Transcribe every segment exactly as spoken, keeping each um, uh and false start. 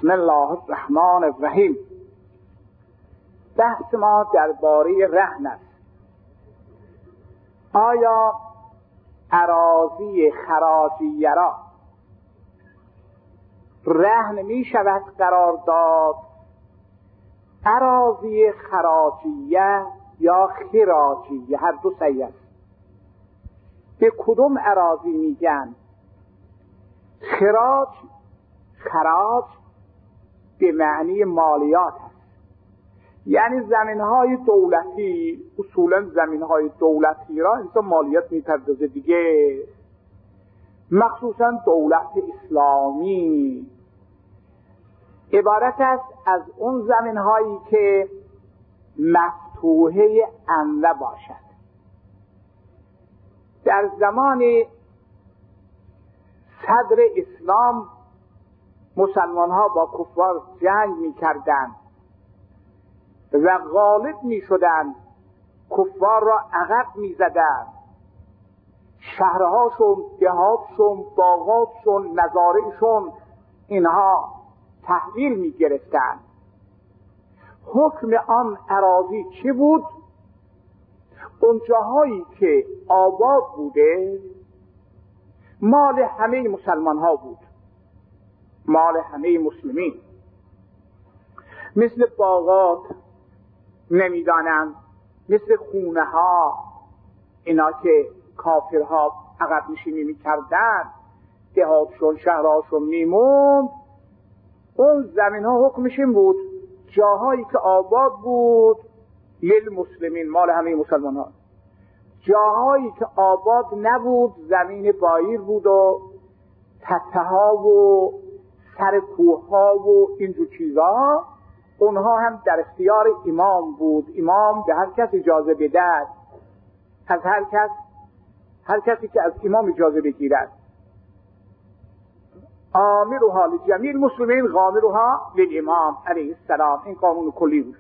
بسم الله الرحمن الرحیم. بحث ما درباره رهن است. آیا اراضی خراجیه را رهن می شود قرار داد؟ اراضی خراجیه یا خراجیه هر دو صحیح است. به کدوم اراضی میگن؟ خراج خراج به معنی مالیات است، یعنی زمین‌های دولتی. اصولا زمین‌های دولتی را انسان مالیات می‌پردازه دیگه، مخصوصا دولت اسلامی. عبارت است از اون زمین‌هایی که مفتوحه اموه باشد. در زمان صدر اسلام مسلمان ها با کفار جنگ می کردند و غالب می شدند، کفار را عقب می زدند، شهرهاشون، دهاتشون، باغاتشون، مزارعشون اینها تحویل می گرفتند. حکم آن اراضی چه بود؟ اون جاهایی که آباد بوده مال همه مسلمان ها بود، مال همه مسلمین. مثل باغات نمیدانند، مثل خونه ها، اینا که کافرها عقب نشینی میکردن، دهاتشون شهرهاشون میموند. اون زمین ها حکمش این بود، جاهایی که آباد بود للمسلمین، مال همه مسلمان ها. جاهایی که آباد نبود، زمین بایر بود و تپه ها و سر کوه ها و اینجور چیزها، اونها هم در اختیار امام بود. امام به هر کس اجازه بده، از هر کس هر کسی که از امام اجازه بگیرد. آمرها لجمیع المسلمین غامرها للامام علیه السلام. این قانون کلی بود.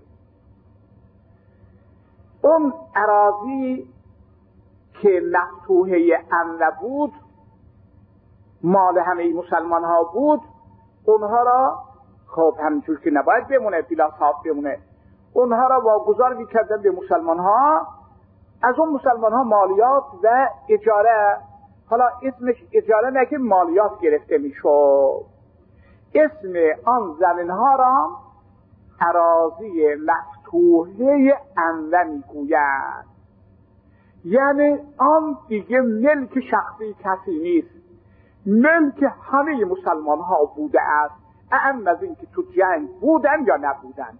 اون اراضی که مفتوحه اموه بود، مال همه مسلمان ها بود، اونها را خب همینجور که نباید بمونه، بلا صاحب بمونه، اونها را واگذار میکردن به مسلمان ها. از اون مسلمان ها مالیات و اجاره، حالا اسمش اجاره نه که مالیات گرفته میشد، اسم آن زمین ها را اراضی مفتوحه اموه میگویند. یعنی آن دیگه ملک شخصی کسی نیست، ملک همه مسلمان ها بوده است، اهم از این که تو جنگ بودن یا نبودن.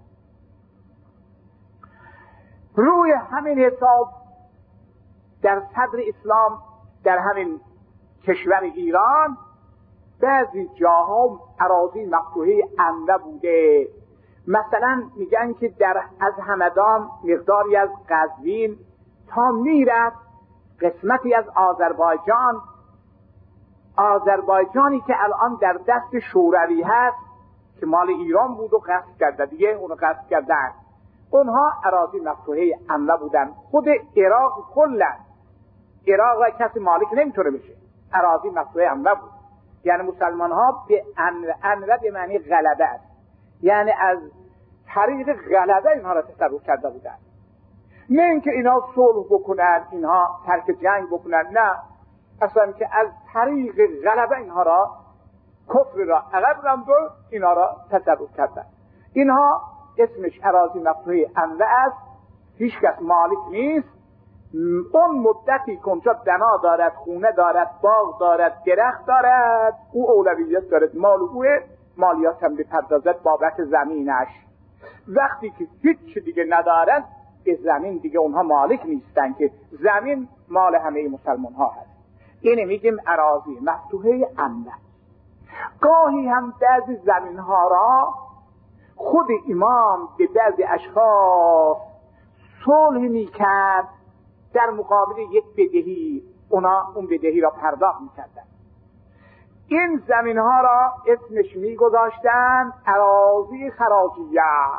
روی همین حساب در صدر اسلام در همین کشور ایران بعضی جاها اراضی مفتوحه اموه بوده. مثلا میگن که در از همدان مقداری از قزوین تا میرفت قسمتی از آذربایجان، آذربایجانی که الان در دست شوروی هست که مال ایران بود و غصب کرده دیگه، اونو غصب کردن. اونها اراضی مفتوحه اموه بودن. خود عراق کلا، عراق را کسی مالک نمیتونه بشه، اراضی مفتوحه اموه بود. یعنی مسلمان ها به اموه به معنی غلبه است، یعنی از طریق غلبه اینها را تصرف کرده بودن. نه اینکه اینا صلح بکنن، اینها ترک جنگ بکنن، نه، اصلا که از طریق غلبه اینها را، کفر را عقب راند و اینها را تصرف کردن. اینها اسمش اراضی مفتوحه اموه است، هیچ کس مالک نیست. اون مدتی که اونجا بنا دارد، خونه دارد، باغ دارد، درخت دارد، او اولویت دارد، مال اوه، مالیات هم بپردازد بابت زمینش. وقتی که هیچ دیگه ندارد، به زمین دیگه اونها مالک نیستن، که زمین مال همه مسلمان ها هست. اینه میگیم اراضی مفتوحه اموه. گاهی هم بعضی زمین ها را خود امام به بعضی اشخاص صلح میکرد در مقابل یک بدهی، اونا اون بدهی را پرداخت میکردن. این زمین ها را اسمش میگذاشتن اراضی خراجیه.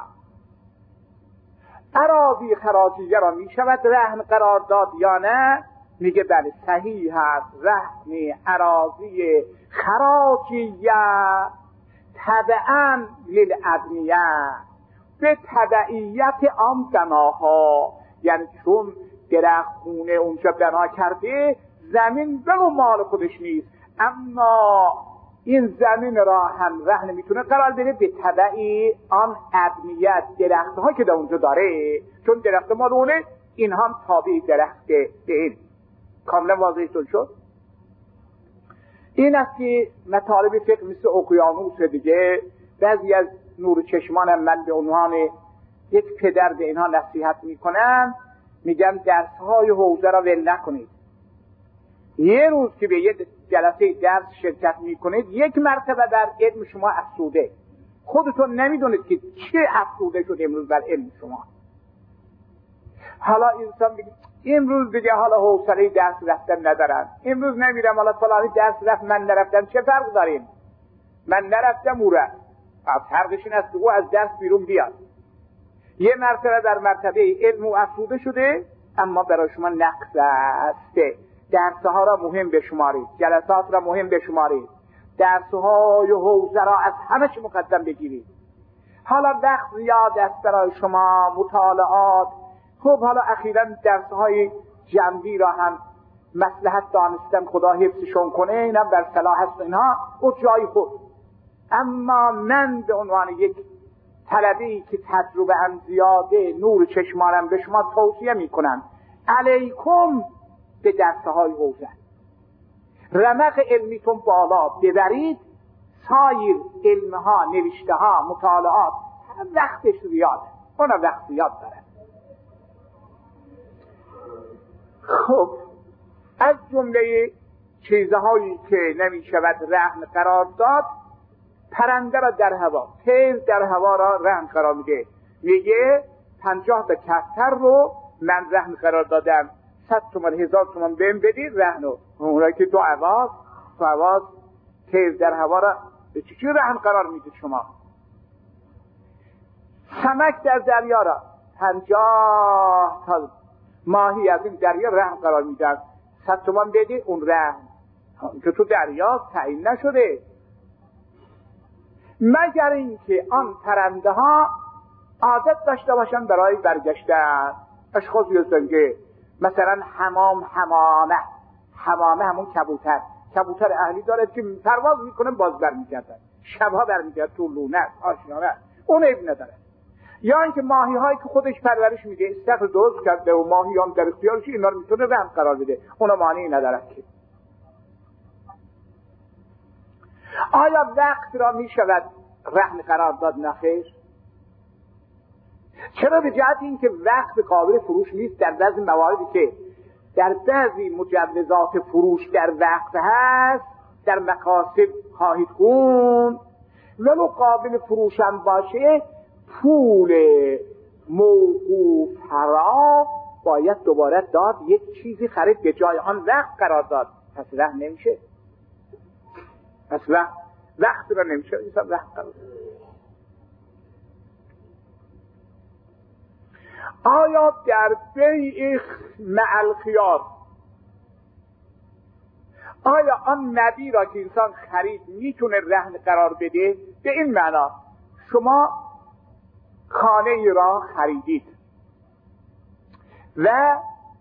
اراضی خراجیه را میشود رهن قرار داد یا نه؟ میگه بله صحیح هست، رهن اراضی خراجیه تبعاً للابنیه، به تبعیت آن بناها، یعنی چون درخت خونه اونجا بنا کرده زمین به مال خودش نیست، اما این زمین را هم رهن میتونه قرار بده به تبعی آن ابنیت، درخت ها که در اونجا داره، چون درخت مال اونه، این هم تابع درخت به این. کاملا واضحتون شد؟ این است که مطالب فقه مثل اقیانوس دیگه، بعضی از نور چشمانم من به عنوان یک پدر به اینها نصیحت میکنم، میگم درسهای حوزه را ول نکنید. یه روز که به یه جلسه درس شرکت میکنید، یک مرتبه در علم شما افسوده، خودتون نمیدونید که چه افسوده شد امروز بر علم شما. حالا انسان میگه امروز دیگه حالا حوصله درس رفتن ندارم، امروز نمیرم، حالا فلانی درس رفت من نرفتم، چه فرق داریم؟ من نرفتم او رفت، فرقش این است که او از درس بیرون بیاد. یه مرتبه در مرتبه علم و افسوده شده، اما برای شما نقص است. درسها را مهم بشمارید، جلسات را مهم بشمارید، درسهای حوزه را از همه چی مقدم بگیرید. حالا وقت زیاد است برای شما، مطالعات، خب حالا اخیراً درسهای جنبی را هم مصلحت دانستم، خدا حفظشون کنه، اینا بر صلاح هست، اینها او جای خود. اما من به عنوان یک طلبی که تجربه هم زیاده، نور چشمانم به شما توصیه میکنم، علیکم به درسهای حوزه، رمق علمیتون بالا ببرید. سایر علمها، نوشتهها، مطالعات وقتش زیاده، اونا وقت زیاد داره. خب از جمله چیزهایی که نمی شود رهن قرار داد، پرنده را در هوا، تیز در هوا را رهن قرار میده، میگه پنجاه تا کفتر رو من رهن قرار دادم، صد تومن هزار تومن بهم بدی رهنو. اونایی که دو عواز دو عواز تیز در هوا را به چی چی رهن قرار میدید شما؟ سمک در دریا را پنجاه تا ماهی از این دریا رهن قرار میدن، صد تومن بدی اون رهن که تو دریا تعیین نشده، مگر اینکه آن پرنده ها عادت داشته باشن برای برگشتن. اشخاصی هستن که مثلا حمام حمامه حمامه همون کبوتر کبوتر اهلی داره که پرواز میکنه باز برمیگردن، شبها برمیگرد تو لونه آشنانه، اون عیب نداره. یا اینکه ماهی هایی که خودش پرورش میده، استخر درست کرده و ماهی هم در اختیارش، اینا رو میتونه رهن قرار بده، اونا معنی نداره. که آیا وقت را میشود رهن قرار داد؟ نخیر. چرا؟ به جهت این که وقت قابل فروش نیست. در بعضی مواردی که در بعضی مجوزات فروش در وقت هست، در مکاسب خواهید خوند، ولو قابل فروش هم باشه، پول موقوف را باید دوباره داد، یک چیزی خرید به جای آن وقت قرار داد، پس رهن نمیشه، پس وقت وقت را نمیشه اینسان وقت قرار داد. آیا در بیع مع الخیار، آیا آن مبیع را که انسان خرید میتونه رهن قرار بده؟ به این معنا شما خانه ای را خریدید و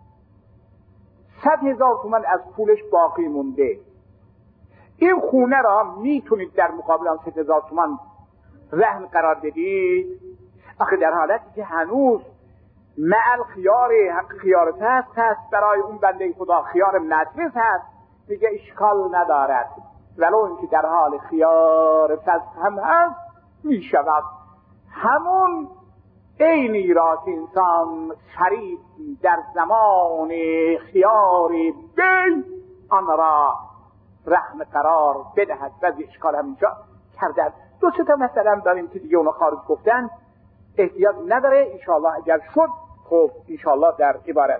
صد هزار تومان از پولش باقی مونده، این خونه را میتونید در مقابل آن صد هزار تومان رهن قرار بدید؟ آخه در حالتی که هنوز مع الخیار، حق خیار فسخ هست برای اون بنده خدا، خیار مجلس هست، میگه اشکال ندارد، ولو اینکه در حال خیار فسخ هم هست میشود همون عینی را که انسان خرید در زمان خیار بی آن را رهن قرار بدهد. و اشکال همینجا کردن. دو سه تا مثلا داریم که دیگه اونا خارج گفتن، احتیاط نداره، انشاءالله اگر شد خب انشاءالله در عبارت.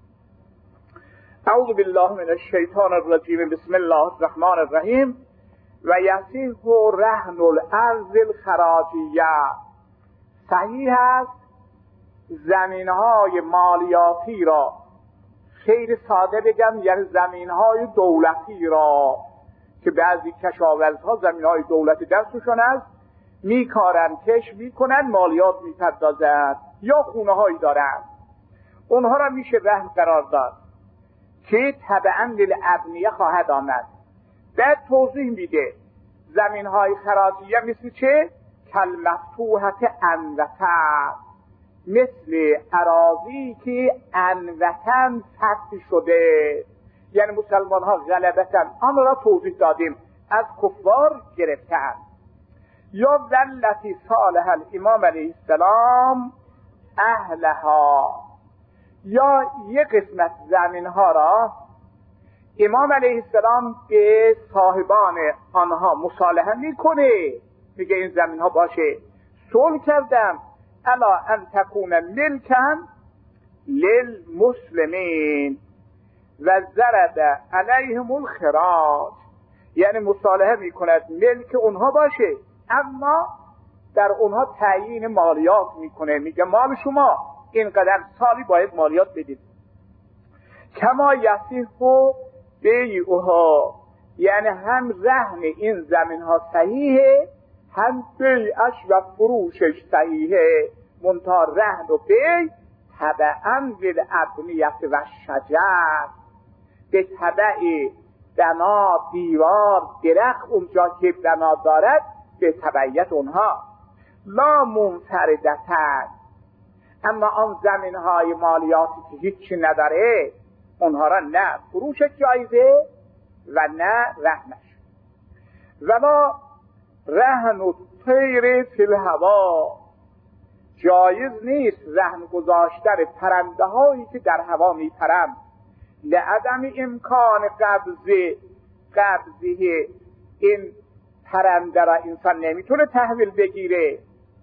اعوذ بالله من الشیطان الرجیم، بسم الله الرحمن الرحیم. و یصیح رهن الارض الخراجیه، صحیح است زمینهای مالیاتی را، خیلی ساده بگم یعنی زمینهای دولتی را که بعضی کشاورزها زمینهای دولتی دستشون است، میکارن، کش میکنن، مالیات میپردازن یا خونه هایی دارن، اونها را میشه رهن قرار داد که تبعاً للابنیه خواهد آمد. بعد توضیح میده زمین های خراجیه مثل چه؟ کل مفتوحت انوطن، مثل اراضی که انوطن فتح شده، یعنی مسلمان ها غلبتن آن را توضیح دادیم از کفار گرفتن. یا ذلتی صالح الامام علیه السلام اهلها، یا یک قسمت زمین ها را امام علیه السلام به صاحبان آنها مصالحه میکنه، میگه این زمین ها باشه صلح کردم الا ان تکون ملکن للمسلمین و زرد علیهم الخراج، یعنی مصالحه میکند ملک اونها باشه اما در اونها تعیین مالیات میکنه، میگه مال شما اینقدر سالی باید مالیات بدید. کما یصح بیعها، یعنی هم رهن این زمین ها صحیحه هم بیعش و فروشش صحیحه، منتها رهن و بیع تبعاً للابنیت و شجر، به تبع بنا دیوار درخت اونجا که بنا دارد به تبعیت اونها، لا منفردتن. اما آن زمین های مالیاتی که هیچی نداره اونها را نه فروشش جایزه و نه رهنش. ولا رهن و طیر فی الهوا، جایز نیست رهن گذاشتن پرنده هایی که در هوا می پرند، لعدم امکان قبضه قبضه این پرنده را انسان نمیتونه تحویل بگیره.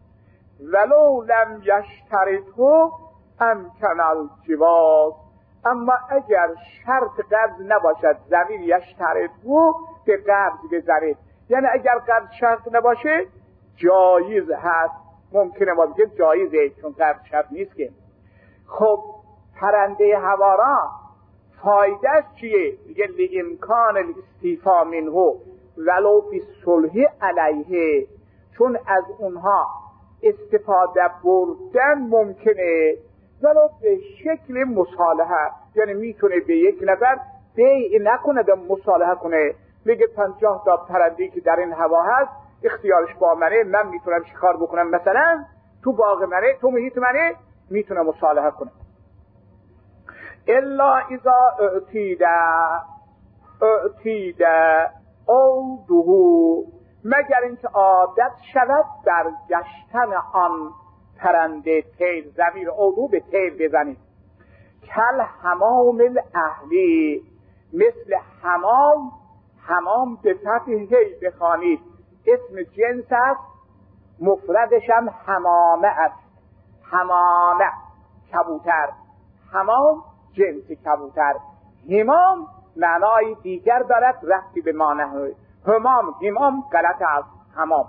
ولو لم یشترطه امکن الجواز، اما اگر شرط قبض نباشد زمین یشترطه به قبض بزنید، یعنی اگر قبض شرط نباشه جایز هست، ممکنه ما بگیم جایزه چون قبض شرط نیست که. خب پرنده هوا را فایدهش چیه؟ میگه لامکان الاستیفاء منه ولو فی الصلح علیه، چون از اونها استفاده بردن ممکنه ولو به شکل مصالحه، یعنی میتونه به یک نفر بیع نکنه به مصالحه کنه، میگه پنجاه تا پرنده‌ای که در این هوا هست اختیارش با منه، من میتونم شکار بکنم مثلا تو باغ منه تو محیط منه، میتونم مصالحه کنم. الا اذا اعتید اعتید عوده، مگر اینکه عادت شود در گشتن آن پرنده تیر، ضمیر عوده به تیر بزنید. کل حمام الاهلی، مثل حمام، حمام به فتح هی بخوانید، اسم جنس است، مفردش هم حمامه است، حمامه کبوتر، حمام جنس کبوتر، حمام معنای دیگر دارد رفتی به معنی حمام، حمام غلط است حمام.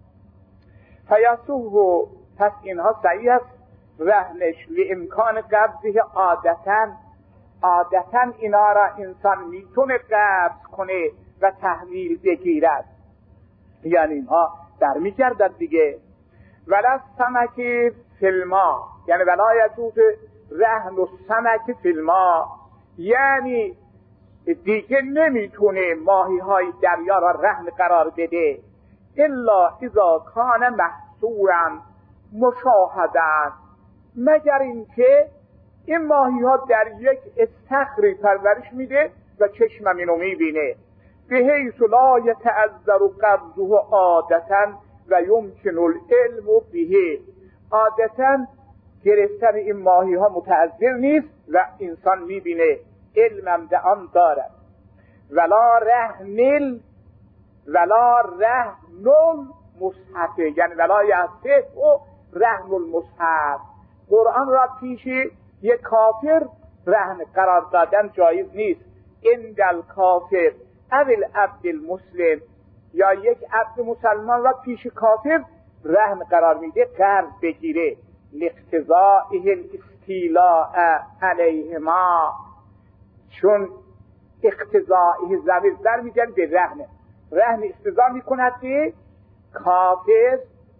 فیاسوه، پس اینها صحیح است رهنش لامکان قبضه عادتاً، عادتاً اینا را انسان میتونه قبض کنه و تحویل بگیرد، یعنی اینها در میگردد دیگه. ولا سمک فی الماء، یعنی ولا یجوز رهن و سمک فی الماء، یعنی دیگه نمیتونه ماهی های دریا را رهن قرار بده، الا اذا کان محصورا مشاهدن، مگر اینکه این ماهی ها در یک استخری پرورش میده و چشمم اینو میبینه، به حیث لا یتعذر قبضه عادتا و یمکن العلم به، عادتا گرفتن این ماهی ها متعذر نیست و انسان میبینه، علمم به آن دارد. ولا رهن ولا رهن المصحف، یعنی ولا یصح رهن المصحف، قرآن را پیش یک کافر رهن قرار دادن جایز نیست. عند الکافر او العبد المسلم، یا یک عبد مسلمان را پیش کافر رهن قرار میده قرض بگیره، لاقتضائه الاستیلاء علیهما، چون اقتضائه ضمیر در میگن به رهن، رهن استضا میکند که کافر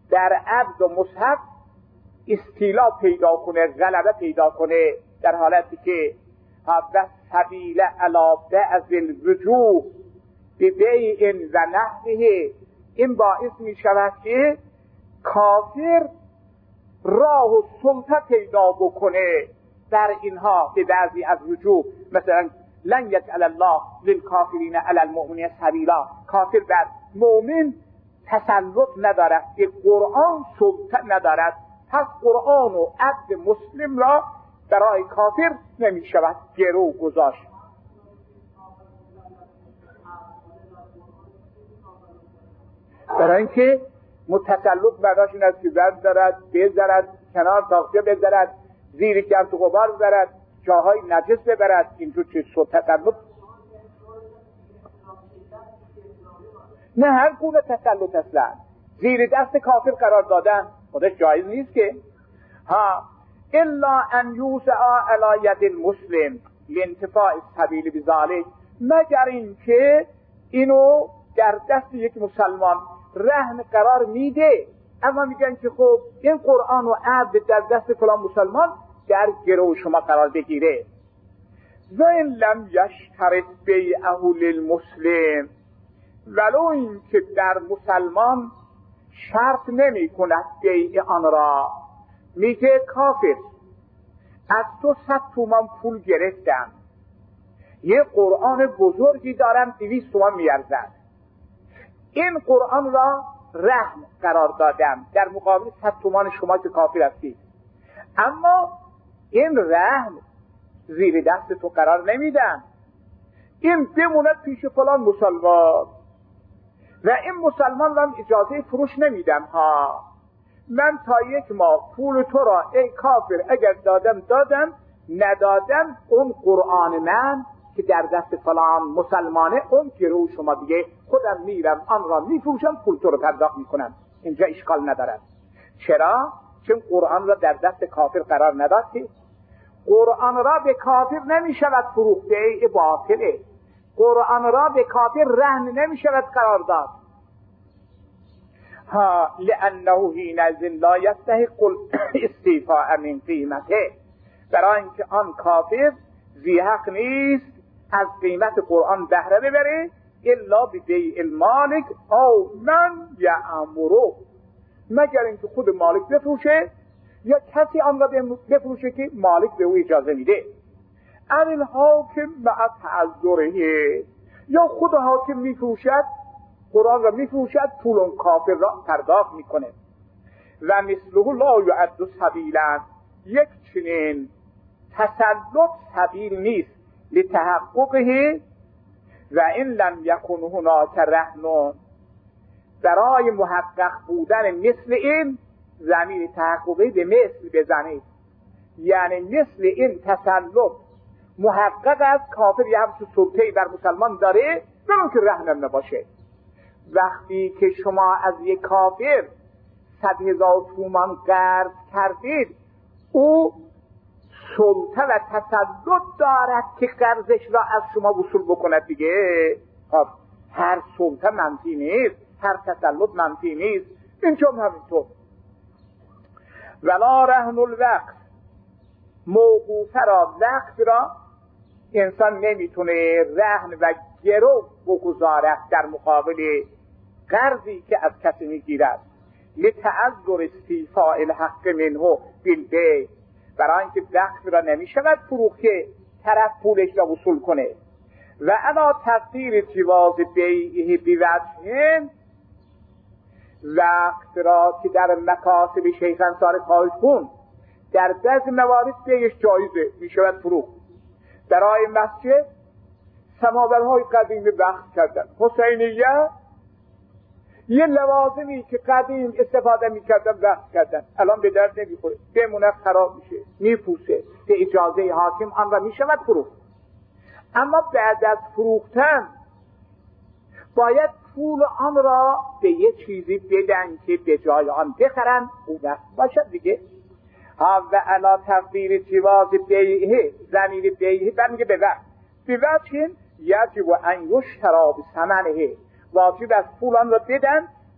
در عبد و مصحف استیلا پیدا کنه، غلبه پیدا کنه، در حالتی که و سبیل علابه از الوجوه به بیع و نحوه، این باعث می شود که کافر راه و سلطه پیدا بکنه در اینها به بعضی از وجوه. مثلا لن یجعل الله للکافرین علی المؤمنین سبیلا، کافر بر مؤمن تسلط ندارد، به قرآن سلطه ندارد، پس قرآن و عبد مسلم را برای کافر نمی شود گرو گذاشت. برای اینکه متسلط معناش این است که زن دارد، بزرد، کنار تاخچه بزرد، زیر گرد و غبار بزرد، جاهای نجس ببرد، اینجور چه تسلط. نه هر گونه تسلط اصلا زیر دست کافر قرار دادن خودش جایز نیست که. ها الا ان یوسع علی ید المسلم لانتفاع السبیل بذلک، مگر اینکه اینو در دست یک مسلمان رهن قرار میده، اما میگن که خب این قرآن و عبد در دست فلان مسلمان در گرو شما قرار بگیره. و این لم یشترط بیعه للمسلم، ولو این که در مسلمان شرط نمی کند بیع آن را. میگه کافر از تو صد تومان پول گرفتم، یه قرآن بزرگی دارم دویست تومان میارزد، این قرآن را رهن قرار دادم در مقابل صد تومان شما که کافر هستید، اما این رهن زیر دست تو قرار نمیدم، این بموند پیش فلان مسلمان و این مسلمان را اجازه فروش نمیدم ها. من تا یک ماه پول تو را ای کافر اگر دادم دادم، ندادم اون قرآن من که در دست فلان مسلمانه اون گرو شما دیگه خودم میرم آن را میفروشم، پول تو رو پرداخت میکنم، اینجا اشکال ندارد. چرا؟ چون قرآن را در دست کافر قرار ندادی. قرآن را به کافر نمیشود فروخت، ای باطله. قرآن را به کافر رهن نمیشود قرار داد. ها لانه حینئذ لا یستحق الاستیفاء من قیمته، برای اینکه آن کافر ذی حق نیست از قیمت قرآن بهره ببره الا ببیع المالک او من یأمره، مگر اینکه خود مالک بفروشه یا کسی آن را بفروشه که مالک به او اجازه میده. ان الحاکم مع تعذره، یا خود حاکم میفروشد قرآن را میفروشد، پول اون کافر را پرداخت میکنه. و مثله لا یعد سبیلا، یک چنین تسلط سبیل نیست لتحققه و این لم یکن هناک رهن، برای محقق بودن مثل این ضمیر تحققی به مثل بزنید، یعنی مثل این تسلط محقق از کافر یه همچون سلطه‌ای بر مسلمان داره برون که رهنم نباشه. وقتی که شما از یک کافر صد هزار تومان قرض کردید، او سلطه و تسلط دارد که قرضش را از شما وصول بکند دیگه. خب هر سلطه منفی نیست، هر تسلط منفی نیست، اینجا همینطور. ولا رهن الوقت، موقوفه را وقت را انسان نمیتونه رهن و گرو بگذارد در مقابل قرضی که از کسی میگیرد. لتعذر استیفاء الحق منه بالبیع، برای اینکه وقت را نمیشود فروخت که طرف پولش را وصول کنه. و الا تقدیر جواز بیعه بوجه، وقت را که در مکاسب شیخ انصاری خواهد کن در بعض موارد بیعش جایزه، میشود فروخت. برای مسجد سماورهای قدیم وقت کردن، حسینیه یه لوازمی که قدیم استفاده میکردن وقت کردن، الان به درد نمیخوره، بمونه خراب میشه، میپوسه، به اجازه حاکم آن را میشود فروخت. اما بعد از فروختن باید پول آن را به یه چیزی بدن که به جای آن بخرن، او وقت باشد دیگه. ها و علا تقدیر جواز بیعه، زمین بیعه برمیگه به وقت. به وقت یجب ان یشتری بثمنه، واجب از پول آن را بدن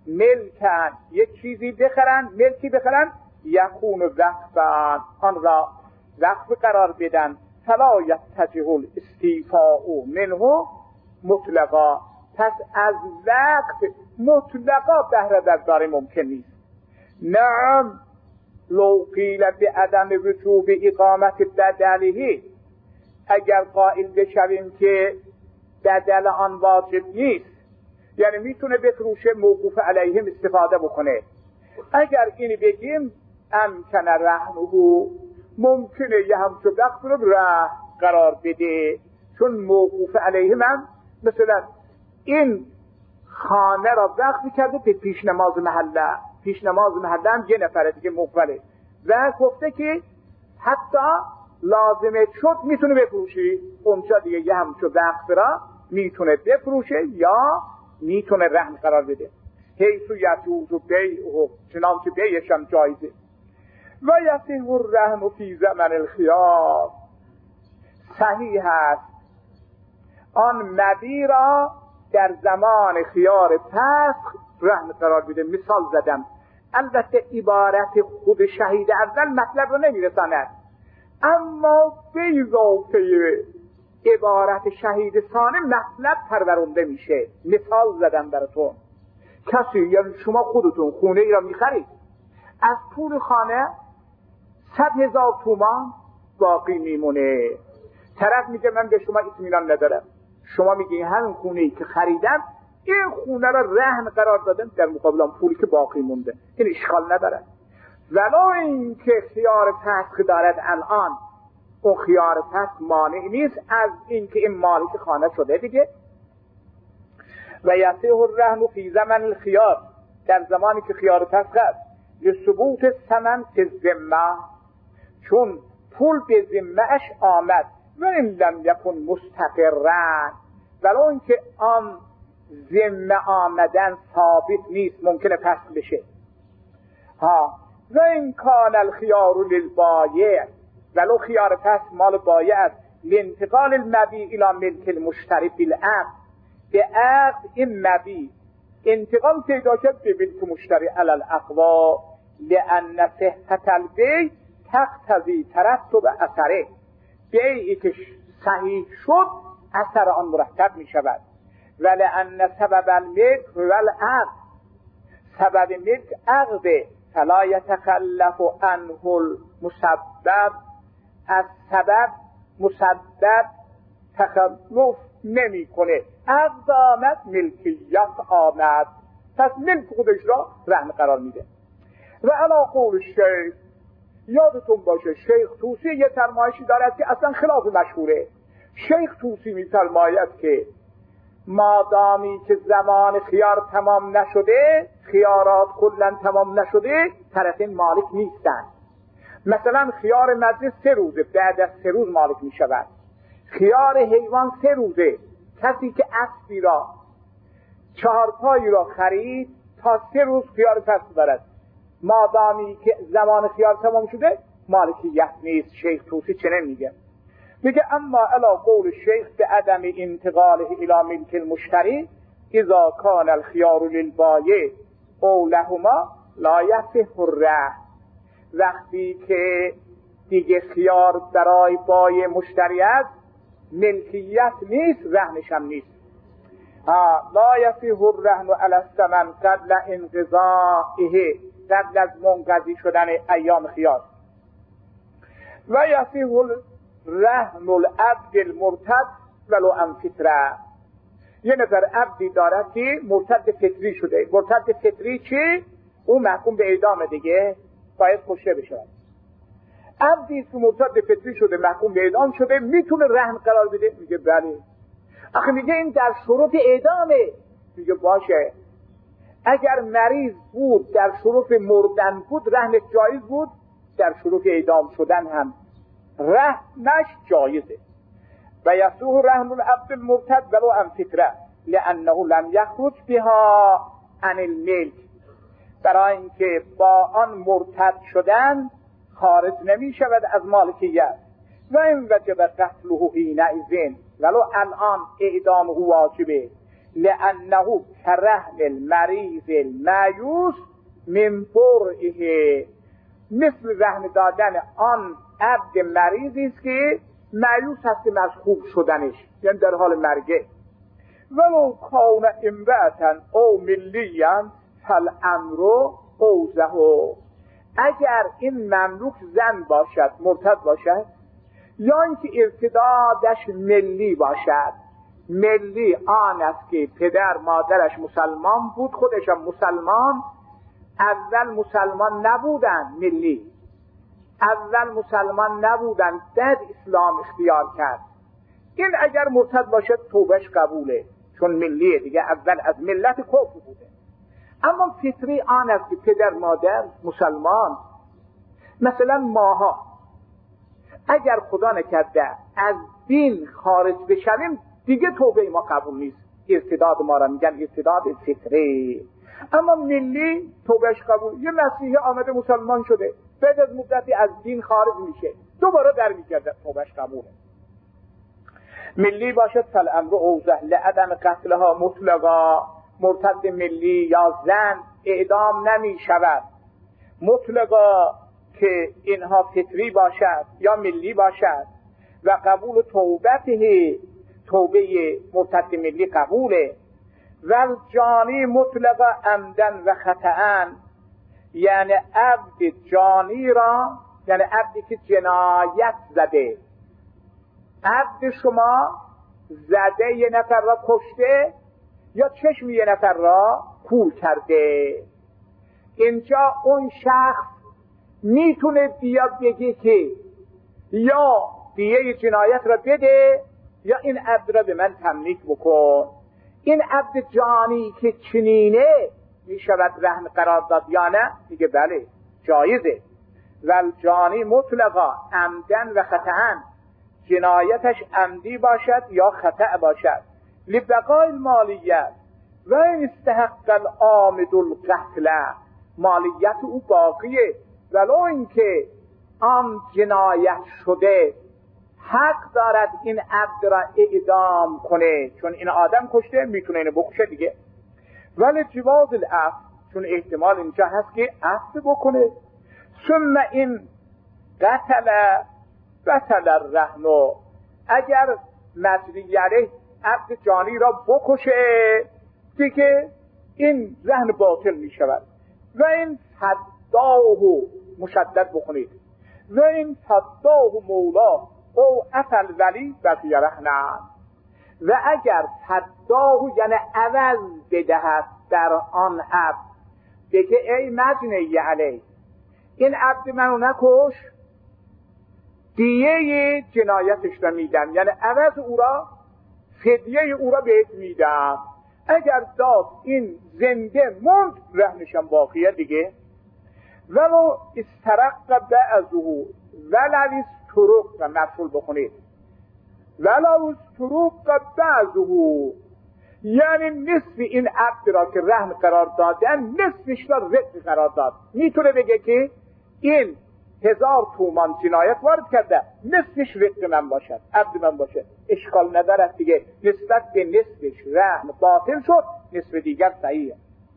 ملکن یک چیزی بخرن، ملکی بخرن، یکون وقفا آن را وقف قرار بدن، فلا یتجه الاستیفاء منه مطلقا، پس از وقف مطلقا بهره برداری ممکن نیست. نعم لو قیل بعدم وجوب اقامت بدله، اگر قائل بشویم که بدل آن واجب نیست، یعنی میتونه بفروشه موقوف علیهم استفاده بکنه، اگر اینی بگیم امکن رهنه، ممکنه یه همچون وقت رو رهن قرار بده، چون موقوف علیهم هم مثلا این خانه را وقف کرده به پیش نماز محله، پیش نماز محله هم یه نفره دیگه مقبله و گفته که حتی لازمه شد میتونه بفروشی، اونجا دیگه یه همچون وقت را میتونه بفروشه یا میتونه رهن قرار بده. حیث یجوز بیعه، چنانچه بیعش هم جایزه. و یصح الرهن فی زمن الخیار، صحیح است آن مبیع را در زمان خیار فسخ رهن قرار بده. مثال زدم، البته عبارت خود شهید اول مطلب رو نمیرساند، اما به اضافه عبارت شهید ثانی مطلب پرورنده میشه. مثال زدم براتون، کسی یعنی شما خودتون خونه ای را میخرید، از پول خانه صد هزار تومان باقی میمونه، طرف میگه من به شما اطمینان ندارم، شما میگین همین خونه ای که خریدم این خونه را رهن قرار دادم در مقابل اون پولی که باقی مونده، این اشکال نداره. ولو این که خیار فسخ دارد الان، اون خیار فسخ مانع نیست از این که این مالک خانه شده دیگه. و یصح الرهن فی زمن الخیار، در زمانی که خیار فسخ است، لثبوت ثمن فی الذمه، چون پول به ذمه‌اش آمد، و این لم یکن مستقرا، ولو اینکه آن ذمه آمدن ثابت نیست، ممکنه فسخ بشه. ها و این کان الخیار للبایع، ولو خیار فسخ مال بایع است، لانتقال المبیع الی ملک المشتری بالعقد، به عقد این مبیع انتقال پیدا کرد به ملک مشتری علی الاقوا، لان صحت البیع تقتضی ترتب اثره، بیعی که صحیح شد اثر آن مرتب می شود. ولان سبب الملک هو العقد، سبب ملک عقده، فلا یتخلف عنه المسبب، از سبب مسبب تخلف نمی کنه. عقد آمد ملکیت آمد، پس ملک خودش را رهن قرار میده. و علا قول شیخ، یادتون باشه شیخ طوسی یه فرمایشی دارد که اصلا خلاف مشهوره. شیخ طوسی می فرماید که مادامی که زمان خیار تمام نشده، خیارات کلن تمام نشده، طرفین مالک نیستن. مثلا خیار مجلس سه روزه، بعد از سه روز مالک می شود. خیار حیوان سه روزه، کسی که اسبی را چهارپایی را خرید تا سه روز خیار فسخ دارد، مادامی که زمان خیار تمام شده مالکیت نیست. شیخ طوسی چنین میگه، میگه اما علا قول شیخ به عدم انتقاله الى ملک المشتری اذا کان الخیار للبایع او لهما لا یصح الرهن، وقتی که دیگه خیار برای بایع مشتری است، ملکیت نیست، رهنش هم نیست. لا یصح الرهن علی الثمن قبل انقضائه، قبل از منقضی شدن ایام خیار. و یصح الرهن العبد المرتد ولو ان فطره، یه نفر عبدی دارد که مرتد فطری شده. مرتد فطری چی؟ او محکوم به اعدام دیگه، باید کشته بشه. عبدی که مرتد فطری شده محکوم به اعدام شده، میتونه رهن قرار بده؟ میگه بله. آخه میگه این در شروط اعدامه. میگه باشه، اگر مریض بود در شروط مردن بود رهنش جایز بود، در شروط اعدام شدن هم رهنش جایزه. و یصح رهن العبد المرتد ولو ان فطره لانه لم یخرج بها عن الملک، برای اینکه با آن مرتد شدن خارج نمی شود از مالکیت. و این وجب قتله حینئذ، ولو الان اعدامه واجبه، لانه کرهن المریض المعیوس من برئه، مثل رهن دادن آن عبد مریضی است که معیوس هستیم از خوب شدنش، یعنی در حال مرگه. ولو کان امرأة او ملیا فالامر اوضح، اگر این مملوک زن باشد مرتد باشد یا اینکه ارتدادش ملی باشد. ملی آن است که پدر مادرش مسلمان بود، خودش هم مسلمان، اول مسلمان نبودن، ملی اول مسلمان نبودن بعد اسلام اختیار کرد. این اگر مرتد باشد توبهش قبوله چون ملیه دیگه، اول از ملت کفر بوده. اما فطری آن است که پدر مادر مسلمان، مثلا ماها اگر خدا نکرده از دین خارج بشویم دیگه توبه ما قبول نیست، ارتداد ما را میگن ارتداد فطری. اما ملی توبهش قبول. یه مسیحی آمده مسلمان شده بعد از مدتی از دین خارج میشه دوباره در میگرده توبهش قبوله. ملی باشد فالامر اوضح لعدم قتلها مطلقا، مرتد ملی یا زن اعدام نمی شود مطلقا که اینها فطری باشد یا ملی باشد و قبول توبته، توبه مرتد ملی قبوله. و جانی مطلقا عمدن و خطأن، یعنی عبد جانی را، یعنی عبدی که جنایت زده، عبد شما زده یه نفر را کشته یا چشم یه نفر را کور کرده، اینجا اون شخص میتونه بیاد بگه که یا دیه جنایت را بده یا این عبد را به من تملیک بکن. این عبد جانی که چنینه میشود رهن قرار داد یا نه؟ میگه بله جایزه. ول جانی مطلقا عمدن و خطأن، جنایتش عمدی باشد یا خطأ باشد. لبقای المالیت و استحق العامد القتل، مالیت او باقیه ولو اینکه آن جنایت شده حق دارد این عبد را اعدام کنه، چون این آدم کشته میتونه اینو بکشه دیگه. ولی جواز العفو، چون احتمال اینجا هست که عفو بکنه. ثم این قتل قتل الرهن، اگر مجریه عبد جانی را بکشه دیگه این رهن باطل می شود. و این فداه، مشدد بکنید، و این فداه مولا او افل ولی بقیه رهنن، و اگر فداه یعنی عوض بدهد در آن عبد، بگه ای مجنی علی این عبد منو نکش، دیه جنایتش را میدم، یعنی عوض او را، فدیه او را بهت میدم. اگر داد این زنده موند رهنشم باقیه دیگه. ولو استرق بعضه ولو استرق، و مفعول بخونید ولو استرق بعضه، یعنی نصف این عبد را که رهن قرار دادن نصفش را رق قرار داد. میتونه بگه که این هزار تومان جنایت وارد کرده نصفش رق من باشد، عبد من باشد، اشکال ندارد دیگه. نسبت به نصفش رهن باطل شد، نصف دیگر صحیحه.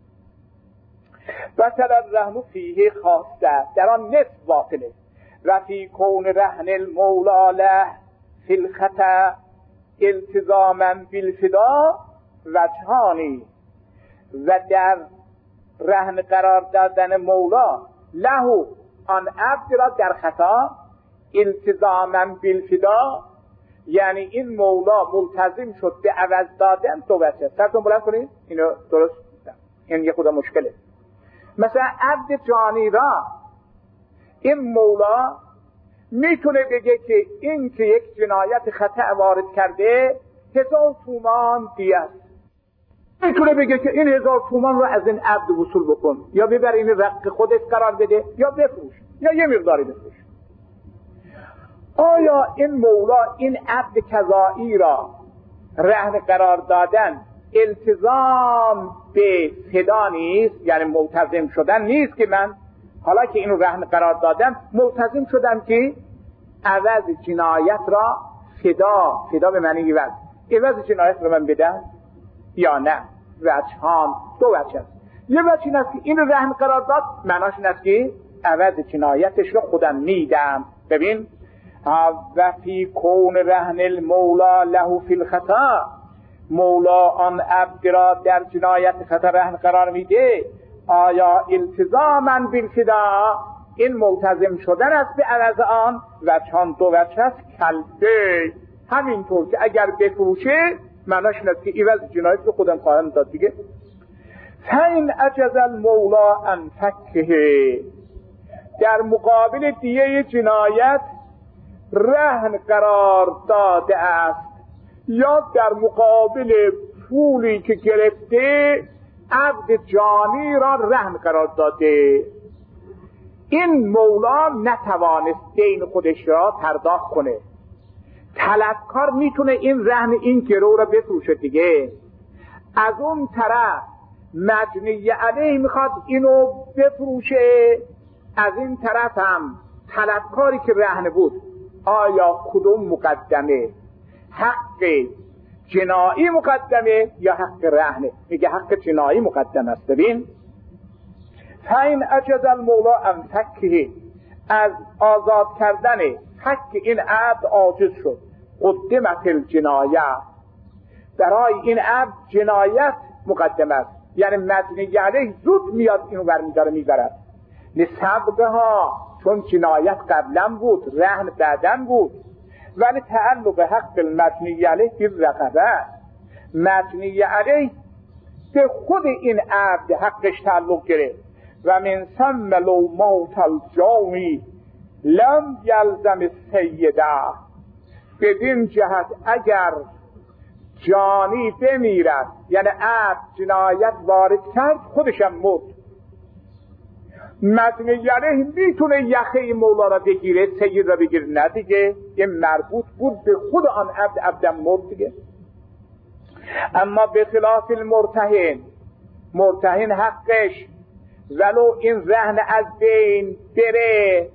بطل الرهن فیه خاصه، در آن نصف باطله. و فی کون رهن المولا له فی الخطأ التزاما بالفدا وجهانی، و در رهن قرار دادن مولا له آن عبد را در خطا، التزاما بالفدا یعنی این مولا ملتزم شد به عوض دادن تو بچه. سرتون بلند کنید اینو درست، این یه خدا مشکله. مثلا عبد جانی را این مولا میتونه بگه که این که یک جنایت خطأ وارد کرده هزار تومان دیه است، میتونه بگه که این هزار تومان رو از این عبد وصول بکن، یا ببر این رق خودت قرار بده یا بفروش یا یه مقداری بفروش. آیا این مولا این عبد کذایی را رهن قرار دادن التزام به فدا نیست؟ یعنی ملتزم شدن نیست که من حالا که اینو رهن قرار دادم ملتزم شدم که عوض جنایت را فدا، فدا به معنی عوض، عوض جنایت رو من بدم؟ یا نه؟ وجهان، دو وجه است. یه وجه این است که این رهن قرار داد معناش این است که عوض جنایتش رو خودم میدم. ببین و فی کون رهن المولا له فی الخطا، مولا آن عبد را در جنایت خطا رهن قرار میده، آیا التزاما بالفدا، این ملتزم شدن است به عوض آن؟ وجهان، دو وجه است. کلبه، همینطور که اگر بفروشه معناش این است که عوض جنایت رو خودم خواهم داد دیگه. فین عجز المولا ان فکه، در مقابل دیه جنایت رهن قرار داده است، یا در مقابل پولی که گرفته عبد جانی را رهن قرار داده، این مولا نتوانست دین خودش را پرداخت کنه، طلبکار میتونه این رهن این گرو را بفروشه دیگه. از اون طرف مجنی علیه میخواد اینو بفروشه، از این طرف هم طلبکاری که رهن بود. آیا کدوم مقدمه؟ حق جنایی مقدمه یا حق رهنه؟ میگه حق جنایی مقدم است. ببین فین عجز المولا ان فکه، از آزاد کردن حق این عبد عاجز شد، قدمت الجنایه، برای این عبد جنایت مقدم است، یعنی مجنی علیه زود میاد اینو برمیداره میبرد. لسبقها، چون جنایت قبلا بود رهن بعدن بود. ولی تعلق حق المجنی علیه بی رقبه، مجنی علیه به خود این عبد حقش تعلق گرفت. و من ثم لو موت الجانی لم یلزم السیده، بدین جهت اگر جانی بمیرد، یعنی عبد جنایت وارد کرد خودشم مرد، مجنی علیه میتونه یخه مولا را بگیره، سید را بگیره؟ نه دیگه، یه مربوط بود به خود آن عبد، عبدم مرد دیگه. اما به خلاف المرتهن، مرتهن حقش ولو این رهن از بین بره،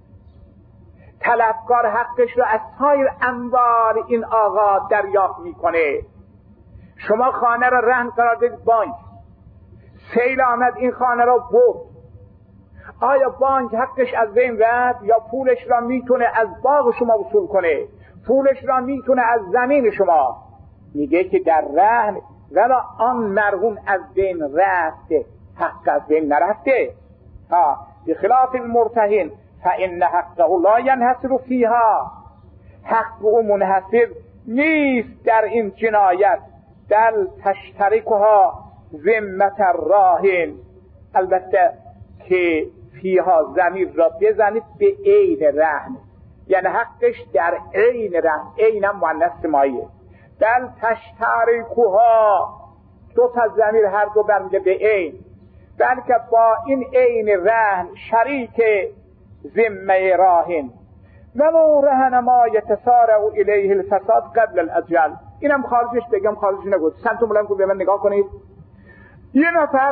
طلبکار حقش رو از سایر انبار این آقا دریافت میکنه. شما خانه را رهن قرار دادید بانک، سیل آمد این خانه را برد، آیا بانک حقش از بین رفت یا پولش را میتونه از باغ شما وصول کنه، پولش را میتونه از زمین شما؟ میگه که در رهن ولا آن مرهون از بین رفته، حق از بین نرفته. ها بخلاف المرتهن فإن حقه لا ينحصر فيها، حق او منحصر نیست در این جنایت. بل تشترکها ذمت الراهن، البته که فیها ضمیر را بزنید به عین رهن، یعنی حقش در عین رهن، عینم مؤنث مایه. بل تشترکها، دو تا ضمیر هر دو برمیگه به عین، بلکه با این عین رهن شریک ذمه راهن. ولو رهن ما یتسارع الیه الفساد قبل الاجل، اینم خارجش بگم خارجش نگود. چند تا مولم که به من نگاه کنید، یه نفر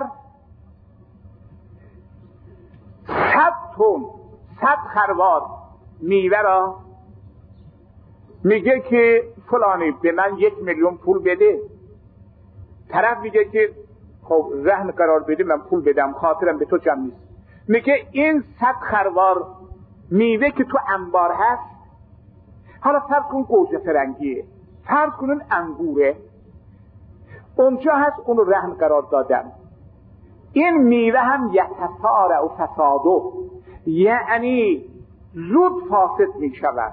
صد تن صد خروار میوه را میگه که فلانی به من یک میلیون پول بده، طرف میگه که خب رهن قرار بده من پول بدم، خاطرم به تو جمع نیست. میگه این صد خروار میوه که تو انبار هست، حالا فرض کن گوجه فرنگیه، فرض کن انگوره، اونجا هست اونو رهن قرار دادن. این میوه هم یتسارع و فسادو، یعنی زود فاسد می شود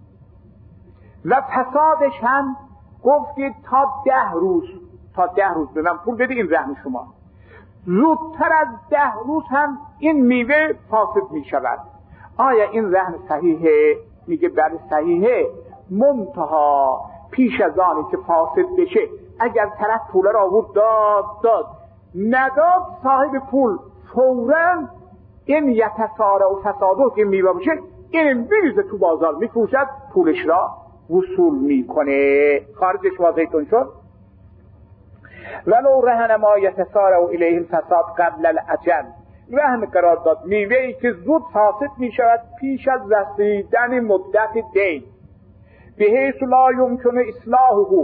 و فسادش هم گفتید تا ده روز تا ده روز به من پول بده این رهن شما، زودتر از ده روز هم این میوه فاسد می شود. آیا این رهن صحیحه؟ میگه بله صحیحه، منتها پیش از آنی که فاسد بشه اگر طرف پول را آورد داد داد نداد، صاحب پول فوراً این یتسارع و فسادو که میوه بشه این میریزه تو بازار میفروشد، پولش را وصول میکنه. خارجش واضحتون شد؟ ولو رهن ما یتسارع الیه الفساد قبل الاجل، رهن قرار داد میوه‌ای که زود فاسد میشود پیش از رسیدن مدت دین، به حیث لا یمکن اصلاحه،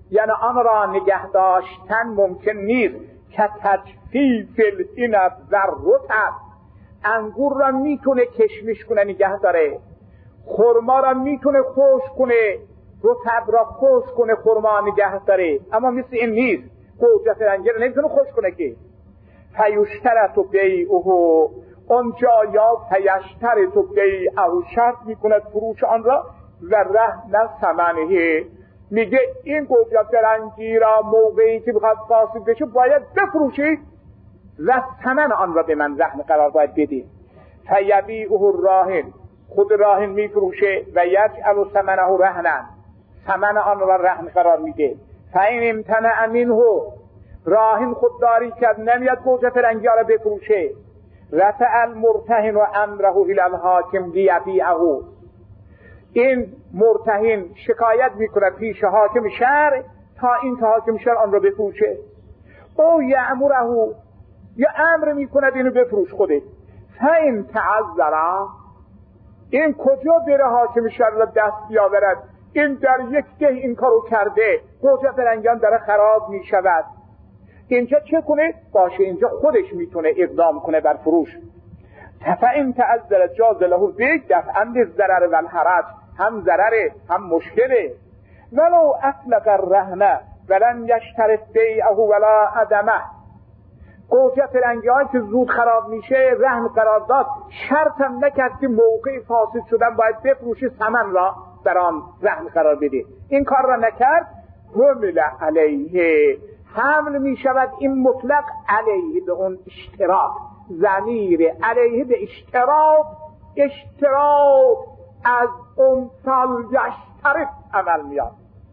یعنی آن را نگه داشتن ممکن نیست. که تجفیف العنب و رطب، انگور را میتونه کشمش کنه نگه داره، خرما را میتونه خشک کنه، رطب را خشک کنه، خرما نگه داره، اما مثل این نیست. گوجه فرنگی را نمیتونه خشک کنه که. فیشترط بیعه، اونجا یا فیشترط بیعه، شرط میکند فروش آن را، و رهن ثمنه، میگه این گوجه فرنگی را موقعی که بخواد فاسد بشه باید بفروشید و ثمن آن را به من رهن قرار باید بدید. فیبیعه الراهن، خود راهن میفروشه و یجعل ثمنه رهنا، ثمن آن را رهن قرار میده. فین امتنع منه، راهن خودداری کرد نمیاد گوجه فرنگی را بفروشه، رفع المرتهن و امره الی الحاکم لیبیعه، این مرتهن شکایت میکنه پیش حاکم شهر تا این تا حاکم شهر آن را بفروشه. او یأمره، یا امر میکنه اینو بفروش خودت. فین تعذر، این کجا بره حاکم شهر را دست بیاورد؟ این در یک ده این کارو کرده، گوجه فرنگیان داره خراب میشود، اینجا چه کنه؟ باشه اینجا خودش میتونه اقدام کنه بر فروش. فین تعذر جاز له بیع دفعا للضرر و الحرج، هم ضرره هم مشکله. ولو اطلق الرهن ولن یشترط بیعه ولا عدمه، گوجه فرنگی هایی که زود خراب میشه رهن قرار داد، شرط هم نکرد که موقع فاسد شدن باید بفروشی ثمن را در آن رهن قرار بده، این کار را نکرد. حمل علیه، حمل میشود این مطلق علیه به اون اشتراط، ضمیر علیه به اشتراط، اشتراط از اون سال یشترط عمل میاد.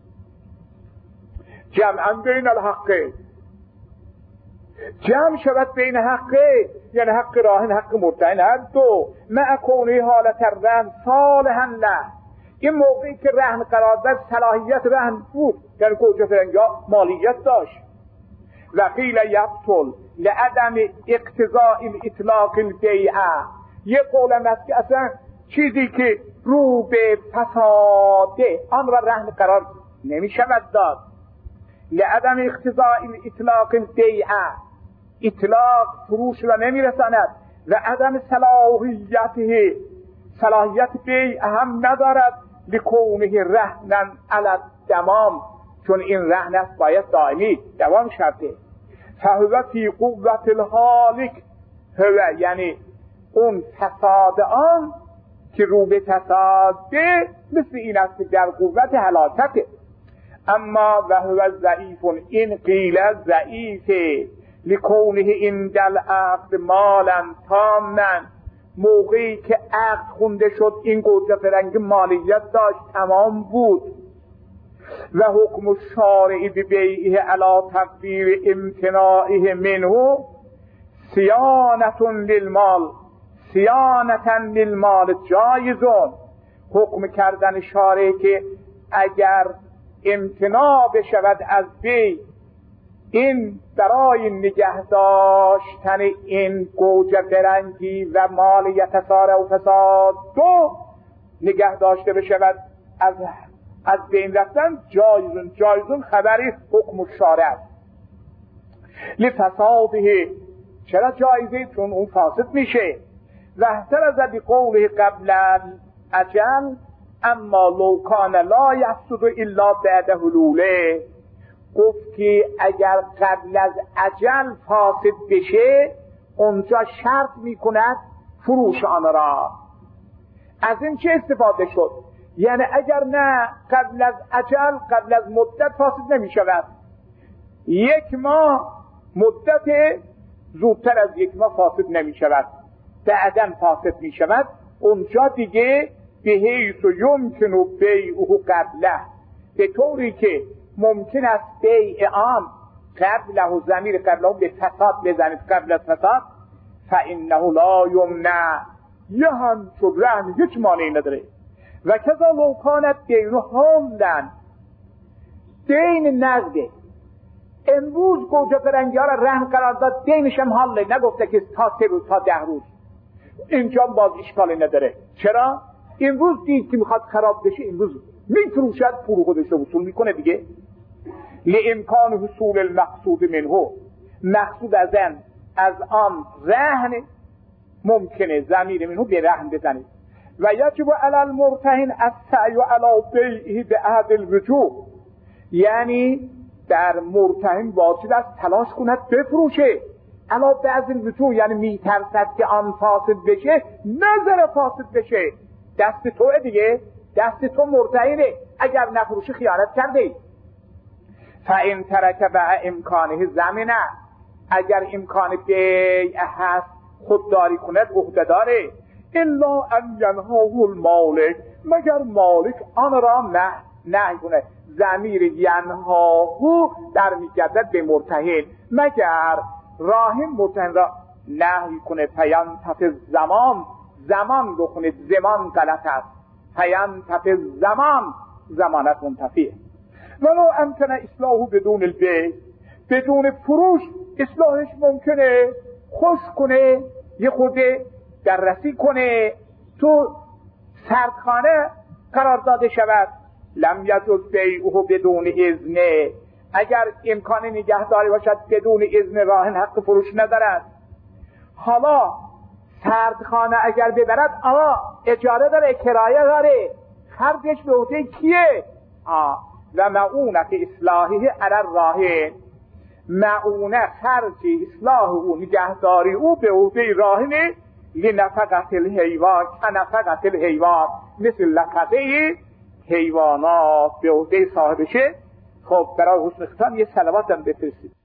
جمعا بین الحقه، جمع شود بین حقه، یعنی حق راهن حق مرتهن، هر دو مع کونه حالت الرهن صالحا له، این موقعی که رهن قرار داد صلاحیت رهن بود، یعنی گوجه فرنگی مالیت داشت. و قیل یبطل لعدم اقتضاء الاطلاق البیعه، یه قولم است که اصلا چیزی که رو به فساده آن را رهن قرار نمی شود داد. لعدم اقتضاء الاطلاق البیعه، اطلاق فروش را نمی رساند. و عدم صلاحیته، صلاحیت بیع هم ندارد. لکونه رهنن علی الدوام، چون این رهن است باید دائمی دوام شرطه. فهو فی قوت الحالک، هو یعنی اون فساد آن که رو به فساده مثل این است که در قوت هلاکته. اما و هو ضعیف، این قیل ضعیفه. لکونه عند العقد مالا تاما، موقعی که عقد خونده شد این گوجه فرنگی مالیت داشت، تمام بود. و حکم الشارع ببیعه علی تقدیر امتناعه منه صیانة للمال، صیانة للمال جایزون، حکم کردن شارع که اگر امتناع بشود از بیع، این برای نگه داشتن این گوجه فرنگی و مالیت ساره و فساد دو نگه داشته بشود از از بین رفتن، جایزون، جایزون خبری حکم الشارع لفساده. چرا جایزه؟ چون اون فاسد میشه. و احترز بقوله قبل اجل اما لو کان لا یفسد الا بعد حلوله، گفت که اگر قبل از اجل فاسد بشه اونجا شرط میکند فروش آن را. از این چه استفاده شد؟ یعنی اگر نه قبل از اجل، قبل از مدت فاسد نمی شود، یک ماه مدت زودتر از یک ماه فاسد نمی شود، بعداً فاسد می شود، اونجا دیگه به حیث و یمکن بیعه قبله، به طوری که ممکن است بیع آن قبله و ضمیر قبله به فساد بزنید، قبل از فساد، فانه لا یمنع، یه هم چو رهن هیچ مانعی نداره. و کذا لو کانت دین حالا، دین نقده، امروز گوجه فرنگی ها را رهن قرار داد، دینش هم حاله، نگفته که تا سه روز تا ده روز، اینجا باز اشکالی نداره. چرا؟ امروز دید که میخواد خراب بشه، امروز میفروشد، پول خودش رو وصول میکنه دیگه. لامکان حصول المقصود منه، مقصود از آن از آن رهن ممکنه ضمیر منه به رهن بزنید. و یجب علی المرتهن السعی علی بیعه به عهد الوجوب، یعنی در مرتهن واجب است تلاش کند بفروشه علی بعض الوجوب، یعنی میترسد که آن فاسد بشه، نظر فاسد بشه، دست توه دیگه، دست تو مرتهنه، اگر نفروشی خیانت کرده. فان ترک به امکانه زمینه، اگر امکان بیع هست خودداری کند عهده داره. الا ان ینهاه المالک، مگر مالک آن را نه نه کنه. ضمیر ینهاه در میگردد به مرتهن، مگر راهن مرتهن را نهی کنه. فینتفع زمان، زمان بخونید، زمان غلط است، فینتفع زمان، زمانت منتفیه. ولو امکن اصلاحه بدون البیع، بدون فروش اصلاحش ممکنه، خوش کنه، یه خورده دررسی کنه، تو سردخانه قرار داده شود. لم یجوز بیعه بدون اذنه، اگر امکان نگهداری باشد بدون اذن راهن حق فروش ندارد. حالا سردخانه اگر ببرد، آه اجاره داره، کرایه داره، خرجش به عهده کیه؟ آه و معونه اصلاحه علی الراهن، معونه خرج اصلاح او، نگهداری او به عهده راهن. لنفقت الحیوان کنفقت الحیوان، مثل لفقه حیوانات به عهده صاحبشه. خب برای حسن ختام یه صلوات هم بفرستید.